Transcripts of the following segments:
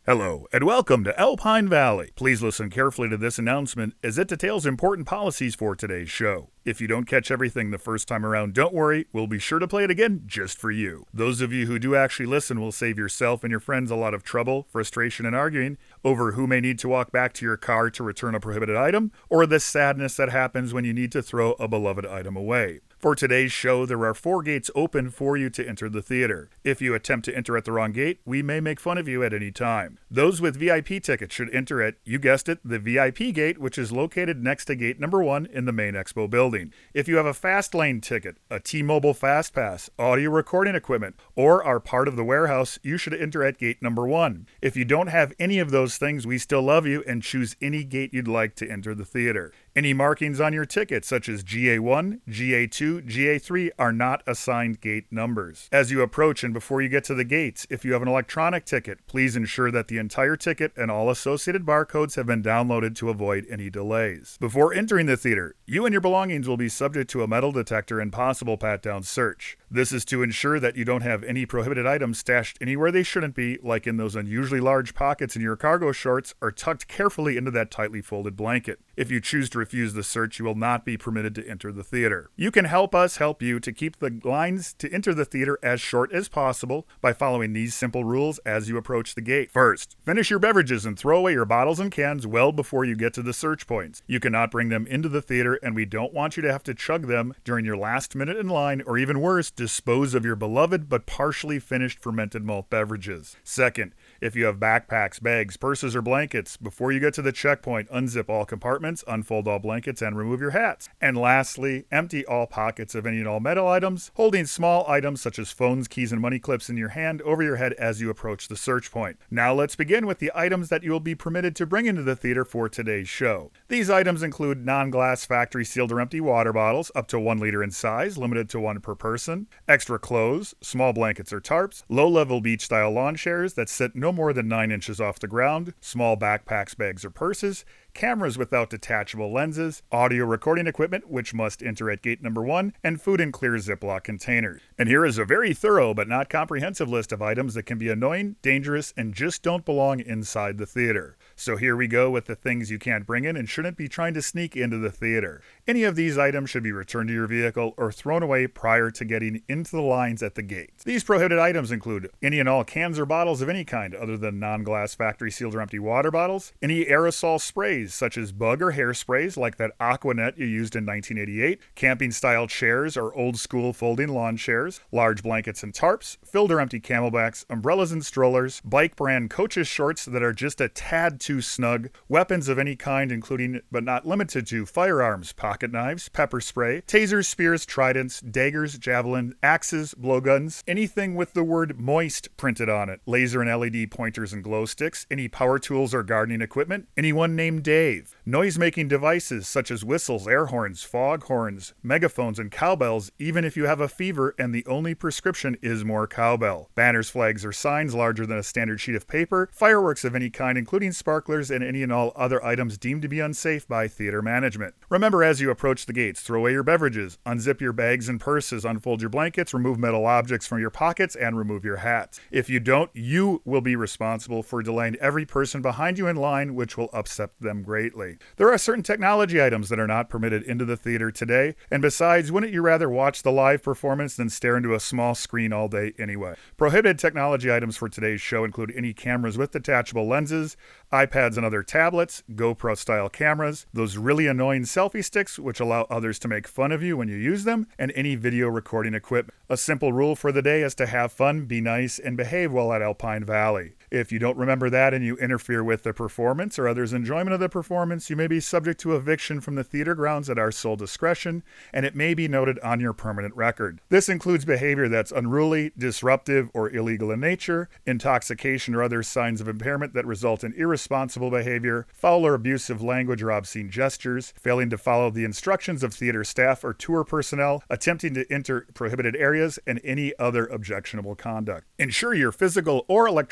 Hello, and welcome to Alpine Valley. Please listen carefully to this announcement as it details important policies for today's show. If you don't catch everything the first time around, don't worry, we'll be sure to play it again just for you. Those of you who do actually listen will save yourself and your friends a lot of trouble, frustration, and arguing over who may need to walk back to your car to return a prohibited item, or the sadness that happens when you need to throw a beloved item away. For today's show, there are 4 gates open for you to enter the theater. If you attempt to enter at the wrong gate, we may make fun of you at any time. Those with VIP tickets should enter at, you guessed it, the VIP gate, which is located next to gate number 1 in the main expo building. If you have a fast lane ticket, a T-Mobile Fast Pass, audio recording equipment, or are part of the warehouse, you should enter at gate number 1. If you don't have any of those things, we still love you and choose any gate you'd like to enter the theater. Any markings on your ticket, such as GA1, GA2, GA3, are not assigned gate numbers. As you approach and before you get to the gates, if you have an electronic ticket, please ensure that the entire ticket and all associated barcodes have been downloaded to avoid any delays. Before entering the theater, you and your belongings will be subject to a metal detector and possible pat-down search. This is to ensure that you don't have any prohibited items stashed anywhere they shouldn't be, like in those unusually large pockets in your cargo shorts or tucked carefully into that tightly folded blanket. If you choose to refuse the search, you will not be permitted to enter the theater. You can help us help you to keep the lines to enter the theater as short as possible by following these simple rules as you approach the gate. First, finish your beverages and throw away your bottles and cans well before you get to the search points. You cannot bring them into the theater, and we don't want you to have to chug them during your last minute in line, or even worse, dispose of your beloved but partially finished fermented malt beverages. Second, if you have backpacks, bags, purses, or blankets, before you get to the checkpoint, unzip all compartments, unfold all blankets, and remove your hats. And lastly, empty all pockets of any and all metal items, holding small items such as phones, keys, and money clips in your hand over your head as you approach the search point. Now let's begin with the items that you will be permitted to bring into the theater for today's show. These items include non-glass factory sealed or empty water bottles, up to 1 liter in size, limited to 1 per person, extra clothes, small blankets or tarps, low-level beach-style lawn chairs that sit no more than 9 inches off the ground, small backpacks, bags, or purses, cameras without detachable lenses, audio recording equipment which must enter at gate number 1, and food in clear Ziploc containers. And here is a very thorough but not comprehensive list of items that can be annoying, dangerous, and just don't belong inside the theater. So here we go with the things you can't bring in and shouldn't be trying to sneak into the theater. Any of these items should be returned to your vehicle or thrown away prior to getting into the lines at the gate. These prohibited items include any and all cans or bottles of any kind other than non-glass factory sealed or empty water bottles, any aerosol sprays such as bug or hair sprays like that Aquanet you used in 1988, camping-style chairs or old-school folding lawn chairs, large blankets and tarps, filled or empty camelbacks, umbrellas and strollers, bike brand Coach's shorts that are just a tad too snug, weapons of any kind including but not limited to firearms, pocket knives, pepper spray, tasers, spears, tridents, daggers, javelin, axes, blowguns, anything with the word moist printed on it, laser and LED pointers and glow sticks, any power tools or gardening equipment, anyone named Dave, noise-making devices such as whistles, air horns, fog horns, megaphones, and cowbells, even if you have a fever and the only prescription is more cowbell, banners, flags, or signs larger than a standard sheet of paper, fireworks of any kind including sparklers, and any and all other items deemed to be unsafe by theater management. Remember, as you approach the gates, throw away your beverages, unzip your bags and purses, unfold your blankets, remove metal objects from your pockets, and remove your hats. If you don't, you will be responsible for delaying every person behind you in line, which will upset them greatly. There are certain technology items that are not permitted into the theater today, and besides, wouldn't you rather watch the live performance than stare into a small screen all day anyway? Prohibited technology items for today's show include any cameras with detachable lenses, iPads and other tablets, GoPro-style cameras, those really annoying selfie sticks which allow others to make fun of you when you use them, and any video recording equipment. A simple rule for the day is to have fun, be nice, and behave while at Alpine Valley. If you don't remember that and you interfere with the performance or others' enjoyment of the performance, you may be subject to eviction from the theater grounds at our sole discretion, and it may be noted on your permanent record. This includes behavior that's unruly, disruptive, or illegal in nature, intoxication or other signs of impairment that result in irresponsible behavior, foul or abusive language or obscene gestures, failing to follow the instructions of theater staff or tour personnel, attempting to enter prohibited areas, and any other objectionable conduct. Ensure your physical or electronic ticket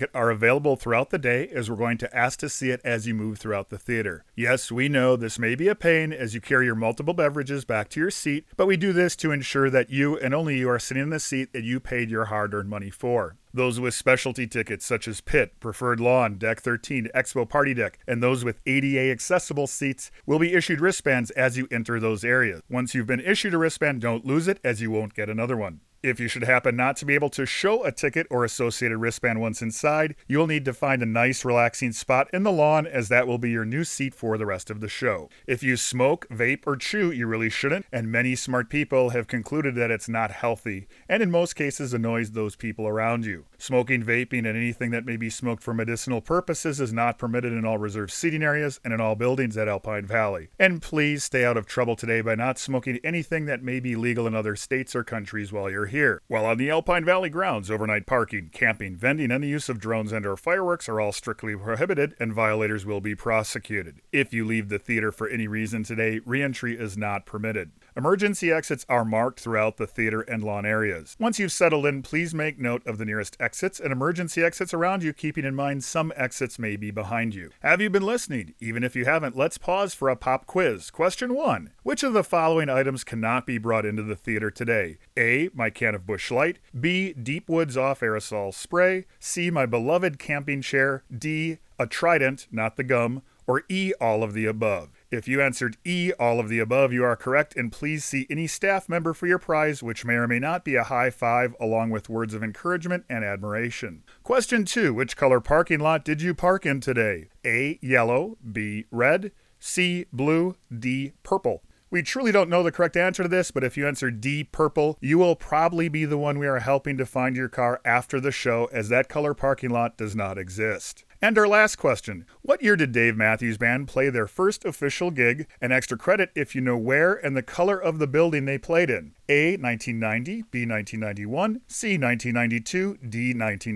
ticket are available throughout the day, as we're going to ask to see it as you move throughout the theater. Yes, we know this may be a pain as you carry your multiple beverages back to your seat, but we do this to ensure that you and only you are sitting in the seat that you paid your hard-earned money for. Those with specialty tickets such as Pit, Preferred Lawn, Deck 13, Expo Party Deck, and those with ADA accessible seats will be issued wristbands as you enter those areas. Once you've been issued a wristband, don't lose it, as you won't get another one. If you should happen not to be able to show a ticket or associated wristband once inside, you'll need to find a nice relaxing spot in the lawn, as that will be your new seat for the rest of the show. If you smoke, vape, or chew, you really shouldn't, and many smart people have concluded that it's not healthy, and in most cases annoys those people around you. Smoking, vaping, and anything that may be smoked for medicinal purposes is not permitted in all reserved seating areas and in all buildings at Alpine Valley. And please stay out of trouble today by not smoking anything that may be legal in other states or countries while you're here. While on the Alpine Valley grounds, overnight parking, camping, vending, and the use of drones and/or fireworks are all strictly prohibited, and violators will be prosecuted. If you leave the theater for any reason today, re-entry is not permitted. Emergency exits are marked throughout the theater and lawn areas. Once you've settled in, please make note of the nearest exits and emergency exits around you, keeping in mind some exits may be behind you. Have you been listening? Even if you haven't, let's pause for a pop quiz. Question 1. Which of the following items cannot be brought into the theater today? A. My can of Busch Light. B. Deep Woods Off aerosol spray. C. My beloved camping chair. D. A Trident, not the gum. Or E. All of the above. If you answered E, all of the above, you are correct, and please see any staff member for your prize, which may or may not be a high five, along with words of encouragement and admiration. Question 2. Which color parking lot did you park in today? A. Yellow. B. Red. C. Blue. D. Purple. We truly don't know the correct answer to this, but if you answer D, purple, you will probably be the one we are helping to find your car after the show, as that color parking lot does not exist. And our last question. What year did Dave Matthews Band play their first official gig? An extra credit if you know where and the color of the building they played in. A. 1990, B. 1991, C. 1992, D.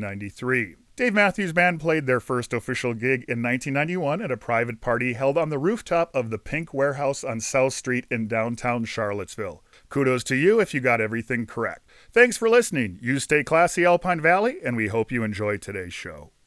1993. Dave Matthews Band played their first official gig in 1991 at a private party held on the rooftop of the Pink Warehouse on South Street in downtown Charlottesville. Kudos to you if you got everything correct. Thanks for listening. You stay classy, Alpine Valley, and we hope you enjoy today's show.